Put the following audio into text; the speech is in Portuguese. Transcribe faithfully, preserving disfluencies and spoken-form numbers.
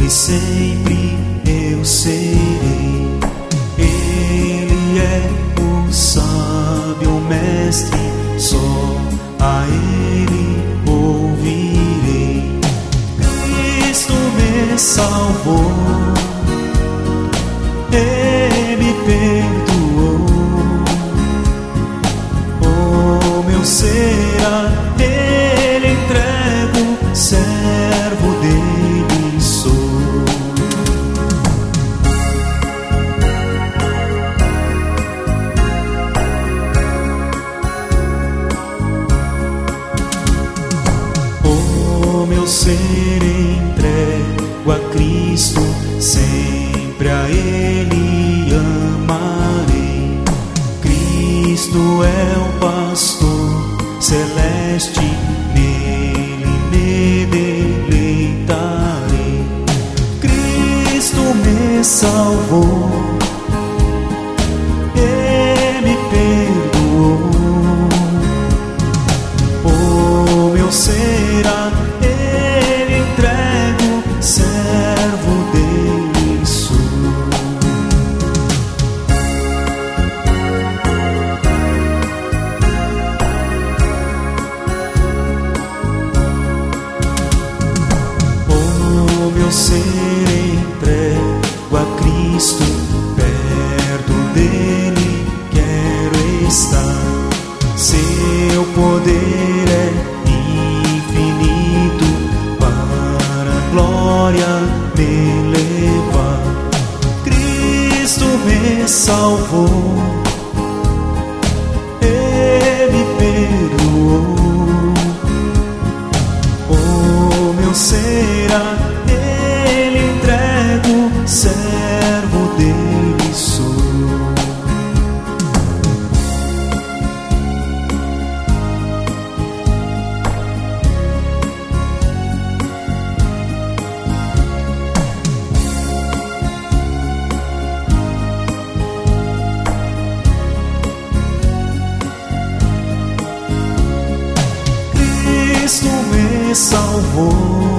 e sempre eu serei. Ele é o sábio mestre, só a Ele ouvirei. Cristo me salvou, Ele me perdoou. O meu ser a Ele entrego, servo dele sou. O meu ser entrego a Cristo, sempre a Ele amarei. Cristo é o pastor celeste, nele me deleitarei. Cristo me salvou, Ele me perdoou. O meu ser a Ele entrego, servo dele sou. O meu ser entrego a Cristo, perto dele quero estar. Seu poder é infinito, para a glória me levar. Cristo me salvou, Ele me perdoou. O meu ser a Ele entrego, servo dele sou. Cristo me salvou,